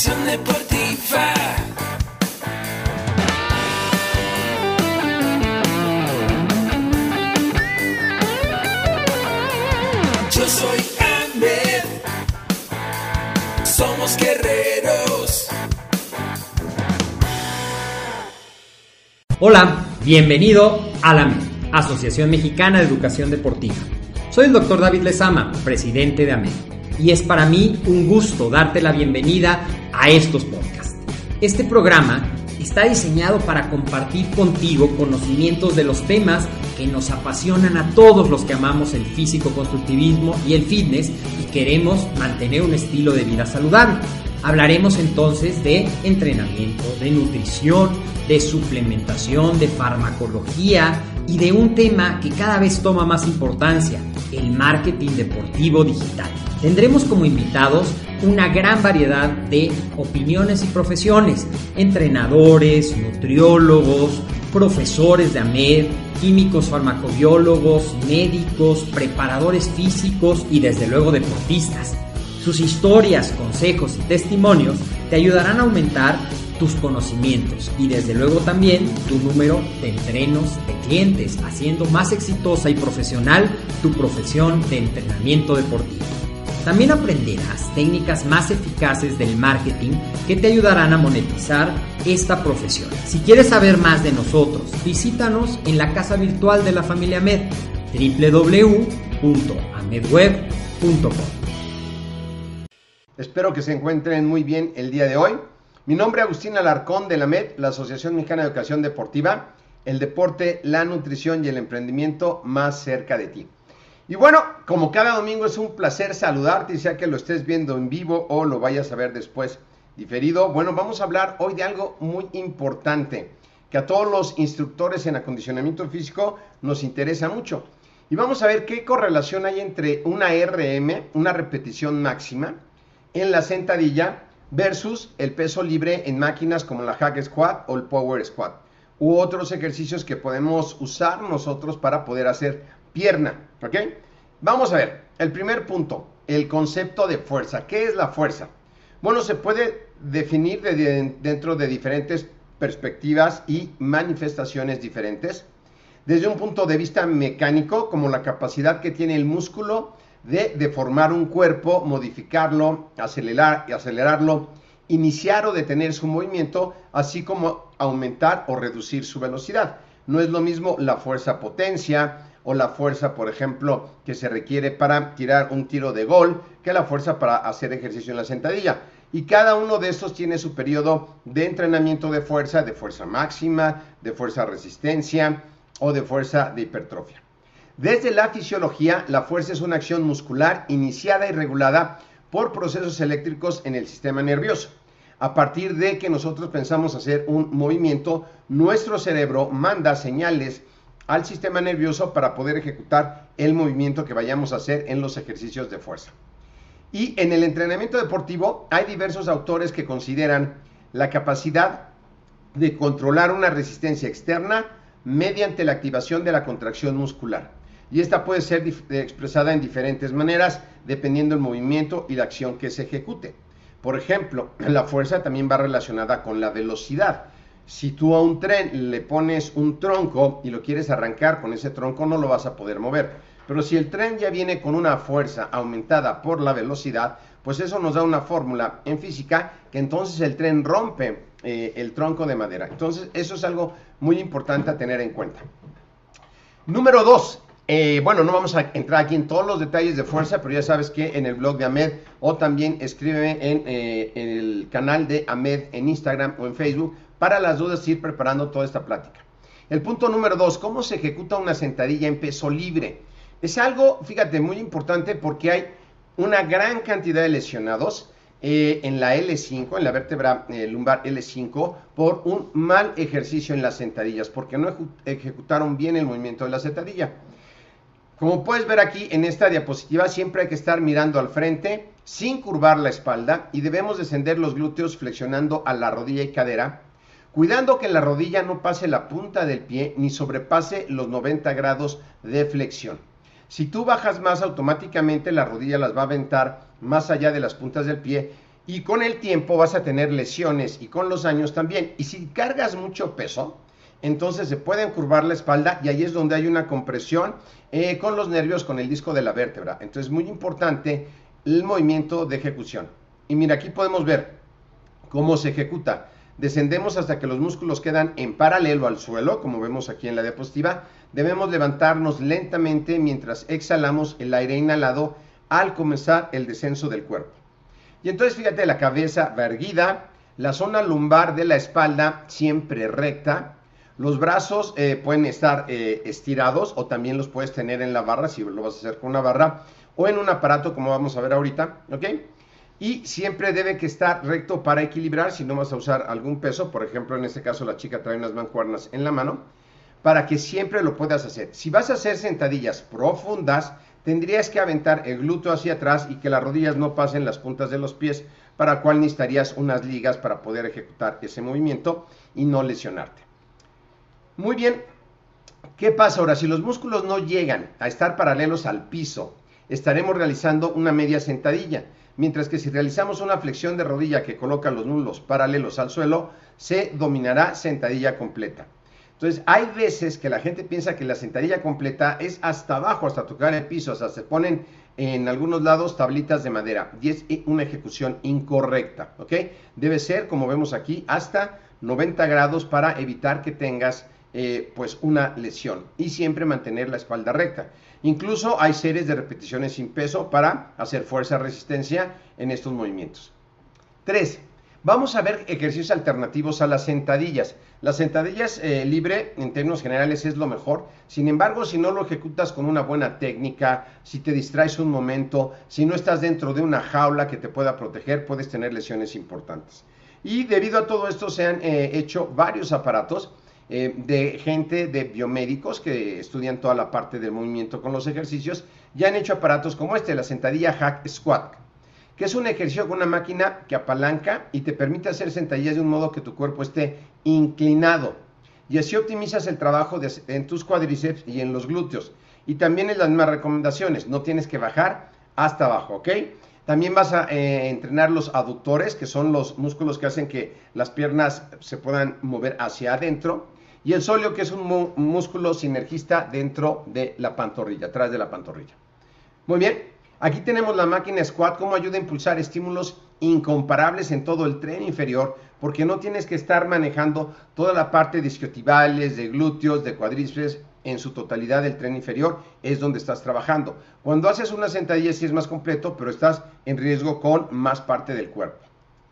Educación deportiva. Yo soy Ahmed. Somos guerreros. Hola, bienvenido a la AMED, Asociación Mexicana de Educación Deportiva. Soy el Dr. David Lezama, presidente de AMED, y es para mí un gusto darte la bienvenida a estos podcasts. Este programa está diseñado para compartir contigo conocimientos de los temas que nos apasionan a todos los que amamos el físico-constructivismo y el fitness y queremos mantener un estilo de vida saludable. Hablaremos entonces de entrenamiento, de nutrición, de suplementación, de farmacología y de un tema que cada vez toma más importancia, el marketing deportivo digital. Tendremos como invitados una gran variedad de opiniones y profesiones, entrenadores, nutriólogos, profesores de AMED, químicos farmacobiólogos, médicos, preparadores físicos y desde luego deportistas. Sus historias, consejos y testimonios te ayudarán a aumentar tus conocimientos y desde luego también tu número de entrenos de clientes, haciendo más exitosa y profesional tu profesión de entrenamiento deportivo. También aprenderás técnicas más eficaces del marketing que te ayudarán a monetizar esta profesión. Si quieres saber más de nosotros, visítanos en la casa virtual de la familia AMED, www.amedweb.com. Espero que se encuentren muy bien el día de hoy. Mi nombre es Agustín Alarcón de la AMED, la Asociación Mexicana de Educación Deportiva, el deporte, la nutrición y el emprendimiento más cerca de ti. Y bueno, como cada domingo es un placer saludarte, sea que lo estés viendo en vivo o lo vayas a ver después diferido. Bueno, vamos a hablar hoy de algo muy importante que a todos los instructores en acondicionamiento físico nos interesa mucho. Y vamos a ver qué correlación hay entre una RM, una repetición máxima, en la sentadilla versus el peso libre en máquinas como la hack squat o el power squat u otros ejercicios que podemos usar nosotros para poder hacer pierna, ¿ok? Vamos a ver, el primer punto, el concepto de fuerza. ¿Qué es la fuerza? Bueno, se puede definir dentro de diferentes perspectivas y manifestaciones diferentes. Desde un punto de vista mecánico, como la capacidad que tiene el músculo de deformar un cuerpo, modificarlo, acelerarlo, iniciar o detener su movimiento, así como aumentar o reducir su velocidad. No es lo mismo la fuerza potencia o la fuerza, por ejemplo, que se requiere para tirar un tiro de gol, que la fuerza para hacer ejercicio en la sentadilla. Y cada uno de estos tiene su periodo de entrenamiento de fuerza máxima, de fuerza resistencia o de fuerza de hipertrofia. Desde la fisiología, la fuerza es una acción muscular iniciada y regulada por procesos eléctricos en el sistema nervioso. A partir de que nosotros pensamos hacer un movimiento, nuestro cerebro manda señales al sistema nervioso para poder ejecutar el movimiento que vayamos a hacer en los ejercicios de fuerza. Y en el entrenamiento deportivo hay diversos autores que consideran la capacidad de controlar una resistencia externa mediante la activación de la contracción muscular. Y esta puede ser expresada en diferentes maneras dependiendo del movimiento y la acción que se ejecute. Por ejemplo, la fuerza también va relacionada con la velocidad. Si tú a un tren le pones un tronco y lo quieres arrancar, con ese tronco no lo vas a poder mover. Pero si el tren ya viene con una fuerza aumentada por la velocidad, pues eso nos da una fórmula en física que entonces el tren rompe el tronco de madera. Entonces eso es algo muy importante a tener en cuenta. Número 2. Bueno, no vamos a entrar aquí en todos los detalles de fuerza, pero ya sabes que en el blog de AMED o también escríbeme en el canal de AMED en Instagram o en Facebook para las dudas ir preparando toda esta plática. El punto número 2, ¿cómo se ejecuta una sentadilla en peso libre? Es algo, fíjate, muy importante porque hay una gran cantidad de lesionados en la L5, en la vértebra lumbar L5, por un mal ejercicio en las sentadillas, porque no ejecutaron bien el movimiento de la sentadilla. Como puedes ver aquí en esta diapositiva, siempre hay que estar mirando al frente sin curvar la espalda y debemos descender los glúteos flexionando a la rodilla y cadera, cuidando que la rodilla no pase la punta del pie ni sobrepase los 90 grados de flexión. Si tú bajas más, automáticamente la rodilla las va a aventar más allá de las puntas del pie Y con el tiempo vas a tener lesiones y con los años también. Y si cargas mucho peso, entonces se puede encurvar la espalda y ahí es donde hay una compresión con los nervios, con el disco de la vértebra. Entonces es muy importante el movimiento de ejecución. Y mira, aquí podemos ver cómo se ejecuta. Descendemos hasta que los músculos quedan en paralelo al suelo, como vemos aquí en la diapositiva. Debemos levantarnos lentamente mientras exhalamos el aire inhalado al comenzar el descenso del cuerpo. Y entonces fíjate, la cabeza va erguida, la zona lumbar de la espalda siempre recta. Los brazos pueden estar estirados o también los puedes tener en la barra si lo vas a hacer con una barra o en un aparato como vamos a ver ahorita, ¿ok? Y siempre debe que estar recto para equilibrar si no vas a usar algún peso. Por ejemplo, en este caso la chica trae unas mancuernas en la mano para que siempre lo puedas hacer. Si vas a hacer sentadillas profundas, tendrías que aventar el glúteo hacia atrás y que las rodillas no pasen las puntas de los pies, para lo cual necesitarías unas ligas para poder ejecutar ese movimiento y no lesionarte. Muy bien, ¿qué pasa ahora? Si los músculos no llegan a estar paralelos al piso, estaremos realizando una media sentadilla, mientras que si realizamos una flexión de rodilla que coloca los muslos paralelos al suelo, se dominará sentadilla completa. Entonces, hay veces que la gente piensa que la sentadilla completa es hasta abajo, hasta tocar el piso, o sea, se ponen en algunos lados tablitas de madera, y es una ejecución incorrecta, ¿ok? Debe ser, como vemos aquí, hasta 90 grados para evitar que tengas pues una lesión, y siempre mantener la espalda recta. Incluso hay series de repeticiones sin peso para hacer fuerza-resistencia en estos movimientos. 3. Vamos a ver ejercicios alternativos a las sentadillas. Las sentadillas libre, en términos generales, es lo mejor. Sin embargo, si no lo ejecutas con una buena técnica, si te distraes un momento, si no estás dentro de una jaula que te pueda proteger, puedes tener lesiones importantes. Y debido a todo esto se han hecho varios aparatos de gente, de biomédicos que estudian toda la parte del movimiento con los ejercicios. Ya han hecho aparatos como este, la sentadilla Hack Squat, que es un ejercicio con una máquina que apalanca y te permite hacer sentadillas de un modo que tu cuerpo esté inclinado. Y así optimizas el trabajo en tus cuádriceps y en los glúteos. Y también en las mismas recomendaciones, no tienes que bajar hasta abajo, ¿ok? También vas a entrenar los aductores, que son los músculos que hacen que las piernas se puedan mover hacia adentro. Y el sóleo, que es un músculo sinergista dentro de la pantorrilla, atrás de la pantorrilla. Muy bien. Aquí tenemos la máquina squat, cómo ayuda a impulsar estímulos incomparables en todo el tren inferior, porque no tienes que estar manejando toda la parte de isquiotibiales, de glúteos, de cuádriceps, en su totalidad del tren inferior, es donde estás trabajando. Cuando haces una sentadilla sí es más completo, pero estás en riesgo con más parte del cuerpo.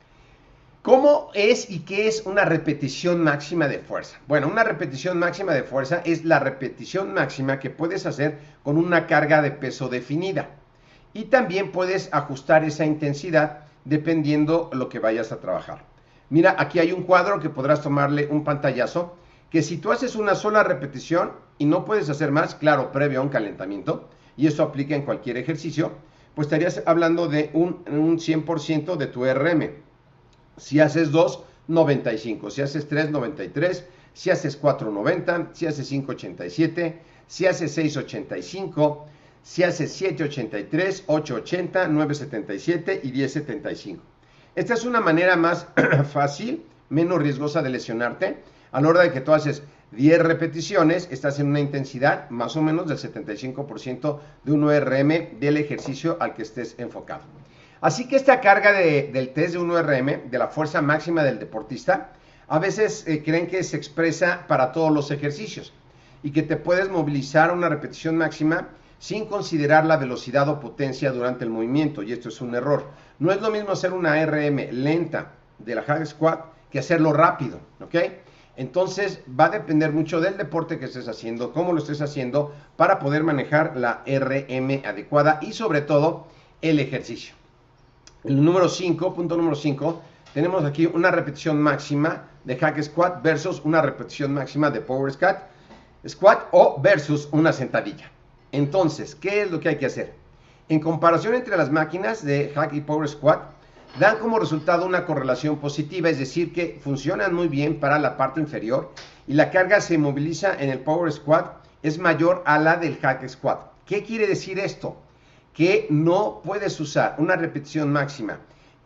¿Cómo es y qué es una repetición máxima de fuerza? Bueno, una repetición máxima de fuerza es la repetición máxima que puedes hacer con una carga de peso definida. Y también puedes ajustar esa intensidad dependiendo lo que vayas a trabajar. Mira, aquí hay un cuadro que podrás tomarle un pantallazo, que si tú haces una sola repetición y no puedes hacer más, claro, previo a un calentamiento, y eso aplica en cualquier ejercicio, pues estarías hablando de un 100% de tu RM. Si haces 2, 95, si haces 3, 93, si haces 4, 90, si haces 5, 87, si haces 6, 85, si haces 7, 83, 8, 80, 9, 77 y 10, 75. Esta es una manera más fácil, menos riesgosa de lesionarte. A la hora de que tú haces 10 repeticiones, estás en una intensidad más o menos del 75% de un RM del ejercicio al que estés enfocado. Así que esta carga del test de 1RM, de la fuerza máxima del deportista, a veces creen que se expresa para todos los ejercicios y que te puedes movilizar a una repetición máxima sin considerar la velocidad o potencia durante el movimiento, y esto es un error. No es lo mismo hacer una RM lenta de la Hack Squat que hacerlo rápido, ¿ok? Entonces va a depender mucho del deporte que estés haciendo, cómo lo estés haciendo, para poder manejar la RM adecuada y sobre todo el ejercicio. El número 5, punto número 5, tenemos aquí una repetición máxima de Hack Squat versus una repetición máxima de Power Squat o versus una sentadilla. Entonces, ¿qué es lo que hay que hacer? En comparación entre las máquinas de Hack y Power Squat, dan como resultado una correlación positiva, es decir, que funcionan muy bien para la parte inferior y la carga se moviliza en el Power Squat es mayor a la del Hack Squat. ¿Qué quiere decir esto? Que no puedes usar una repetición máxima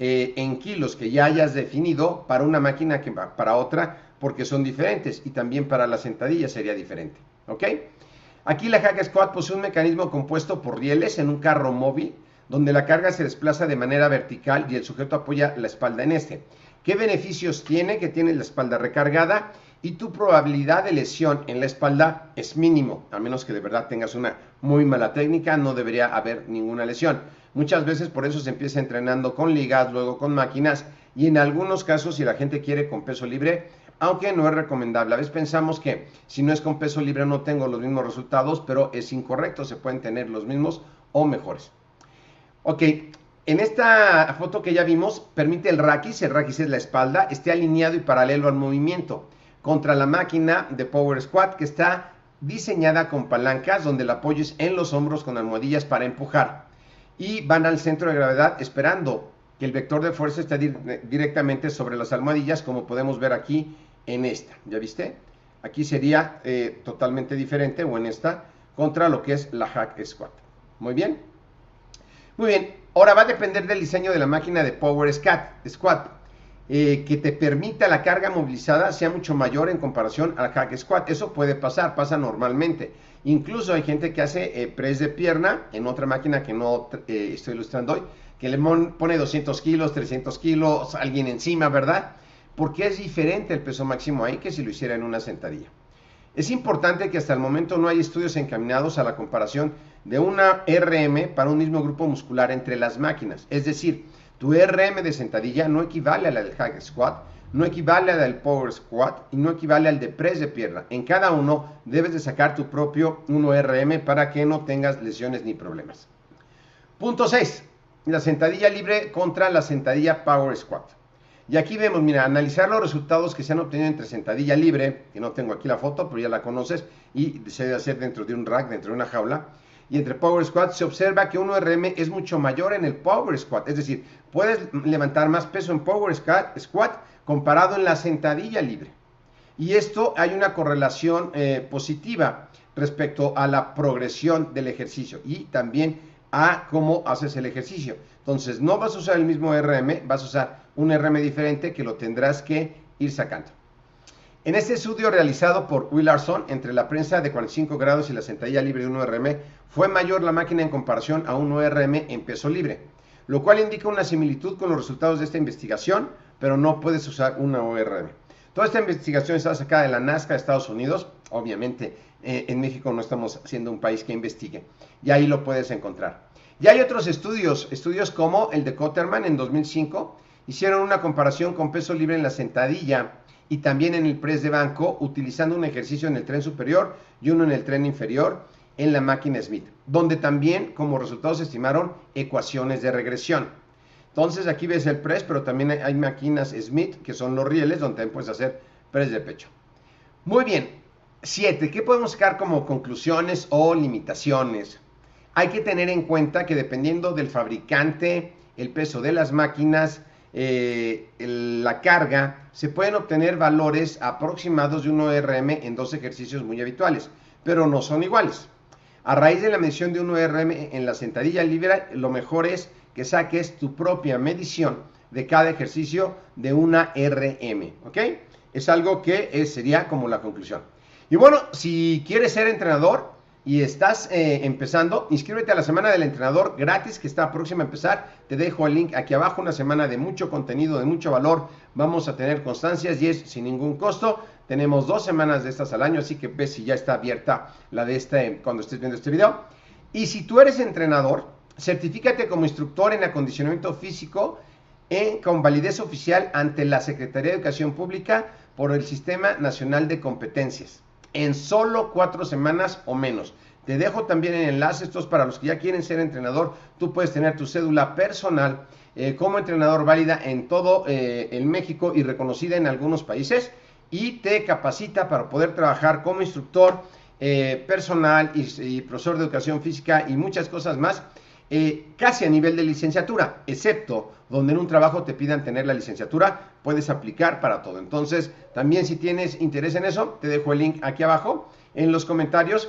en kilos que ya hayas definido para una máquina que para otra, porque son diferentes, y también para la sentadilla sería diferente, ¿ok? Aquí la Hack Squat posee un mecanismo compuesto por rieles en un carro móvil, donde la carga se desplaza de manera vertical y el sujeto apoya la espalda en este. ¿Qué beneficios tiene? Que tienes la espalda recargada y tu probabilidad de lesión en la espalda es mínimo, a menos que de verdad tengas una muy mala técnica, no debería haber ninguna lesión. Muchas veces por eso se empieza entrenando con ligas, luego con máquinas, y en algunos casos si la gente quiere con peso libre, aunque no es recomendable. A veces pensamos que si no es con peso libre no tengo los mismos resultados, pero es incorrecto, se pueden tener los mismos o mejores. Ok, en esta foto que ya vimos, permite el raquis es la espalda, esté alineado y paralelo al movimiento, contra la máquina de Power Squat que está diseñada con palancas donde el apoyo es en los hombros con almohadillas para empujar. Y van al centro de gravedad esperando que el vector de fuerza esté directamente sobre las almohadillas, como podemos ver aquí en esta. ¿Ya viste? Aquí sería totalmente diferente, o en esta, contra lo que es la Hack Squat. Muy bien. Muy bien. Ahora va a depender del diseño de la máquina de Power Squat. Que te permita la carga movilizada sea mucho mayor en comparación al Hack Squat. Eso puede pasar, pasa normalmente. Incluso hay gente que hace press de pierna en otra máquina que no estoy ilustrando hoy, que le pone 200 kilos, 300 kilos, alguien encima, ¿verdad? Porque es diferente el peso máximo ahí que si lo hiciera en una sentadilla. Es importante que hasta el momento no hay estudios encaminados a la comparación de una RM para un mismo grupo muscular entre las máquinas. Es decir, tu RM de sentadilla no equivale a la del Hack Squat, no equivale a la del Power Squat y no equivale al de press de pierna. En cada uno debes de sacar tu propio 1RM para que no tengas lesiones ni problemas. Punto 6. La sentadilla libre contra la sentadilla Power Squat. Y aquí vemos, mira, analizar los resultados que se han obtenido entre sentadilla libre, que no tengo aquí la foto, pero ya la conoces, y se debe hacer dentro de un rack, dentro de una jaula, y entre Power Squat se observa que 1RM es mucho mayor en el Power Squat, es decir, puedes levantar más peso en Power Squat comparado en la sentadilla libre. Y esto hay una correlación positiva respecto a la progresión del ejercicio y también a cómo haces el ejercicio. Entonces no vas a usar el mismo RM, vas a usar un RM diferente que lo tendrás que ir sacando. En este estudio realizado por Will Larson entre la prensa de 45 grados y la sentadilla libre de 1RM, fue mayor la máquina en comparación a 1RM en peso libre, lo cual indica una similitud con los resultados de esta investigación, pero no puedes usar una ORM. Toda esta investigación está sacada de la NASCA de Estados Unidos, obviamente en México no estamos siendo un país que investigue, y ahí lo puedes encontrar. Y hay otros estudios como el de Cotterman en 2005, hicieron una comparación con peso libre en la sentadilla y también en el press de banco, utilizando un ejercicio en el tren superior y uno en el tren inferior en la máquina Smith, donde también como resultados se estimaron ecuaciones de regresión. Entonces aquí ves el press, pero también hay máquinas Smith, que son los rieles, donde también puedes hacer press de pecho. Muy bien, 7. ¿Qué podemos sacar como conclusiones o limitaciones? Hay que tener en cuenta que dependiendo del fabricante, el peso de las máquinas, la carga, se pueden obtener valores aproximados de 1RM en dos ejercicios muy habituales, pero no son iguales. A raíz de la medición de 1RM en la sentadilla libre, lo mejor es que saques tu propia medición de cada ejercicio de una RM, ¿ok? Es algo que sería como la conclusión. Y bueno, si quieres ser entrenador y estás empezando, inscríbete a la semana del entrenador gratis que está próxima a empezar. Te dejo el link aquí abajo, una semana de mucho contenido, de mucho valor. Vamos a tener constancias y es sin ningún costo. Tenemos 2 semanas de estas al año, así que ves si ya está abierta la de cuando estés viendo este video. Y si tú eres entrenador, certifícate como instructor en acondicionamiento físico con validez oficial ante la Secretaría de Educación Pública por el Sistema Nacional de Competencias, en solo 4 semanas o menos. Te dejo también el enlace, esto es para los que ya quieren ser entrenador. Tú puedes tener tu cédula personal como entrenador válida en todo el México y reconocida en algunos países, y te capacita para poder trabajar como instructor personal y profesor de educación física y muchas cosas más, casi a nivel de licenciatura, excepto donde en un trabajo te pidan tener la licenciatura, puedes aplicar para todo. Entonces, también si tienes interés en eso, te dejo el link aquí abajo en los comentarios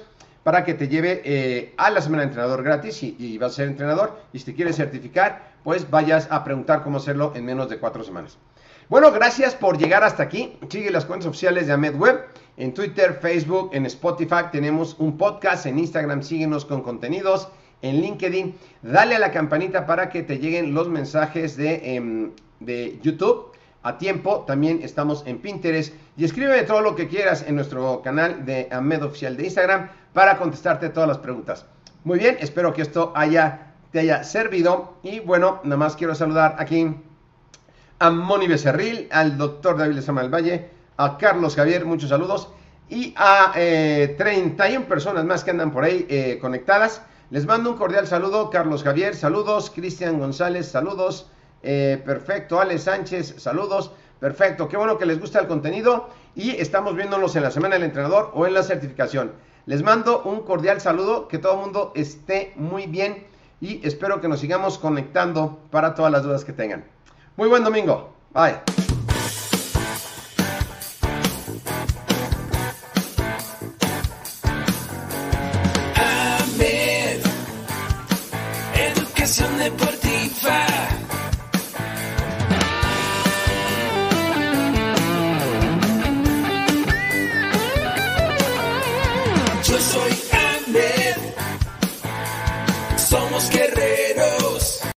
para que te lleve a la semana de entrenador gratis y vas a ser entrenador. Y si te quieres certificar, pues vayas a preguntar cómo hacerlo en menos de 4 semanas. Bueno, gracias por llegar hasta aquí. Sigue las cuentas oficiales de AMED Web en Twitter, Facebook, en Spotify. Tenemos un podcast en Instagram. Síguenos con contenidos en LinkedIn. Dale a la campanita para que te lleguen los mensajes de YouTube a tiempo. También estamos en Pinterest. Y escríbeme todo lo que quieras en nuestro canal de AMED Oficial de Instagram para contestarte todas las preguntas. Muy bien, espero que esto te haya servido. Y bueno, nada más quiero saludar aquí a Moni Becerril, al doctor David Lezama del Valle, a Carlos Javier, muchos saludos, y a 31 personas más que andan por ahí conectadas. Les mando un cordial saludo. Carlos Javier, saludos. Cristian González, saludos. Perfecto. Ale Sánchez, saludos. Perfecto, qué bueno que les gusta el contenido y estamos viéndonos en la Semana del Entrenador o en la certificación. Les mando un cordial saludo, que todo el mundo esté muy bien y espero que nos sigamos conectando para todas las dudas que tengan. Muy buen domingo. Bye. AMED, educación deportiva.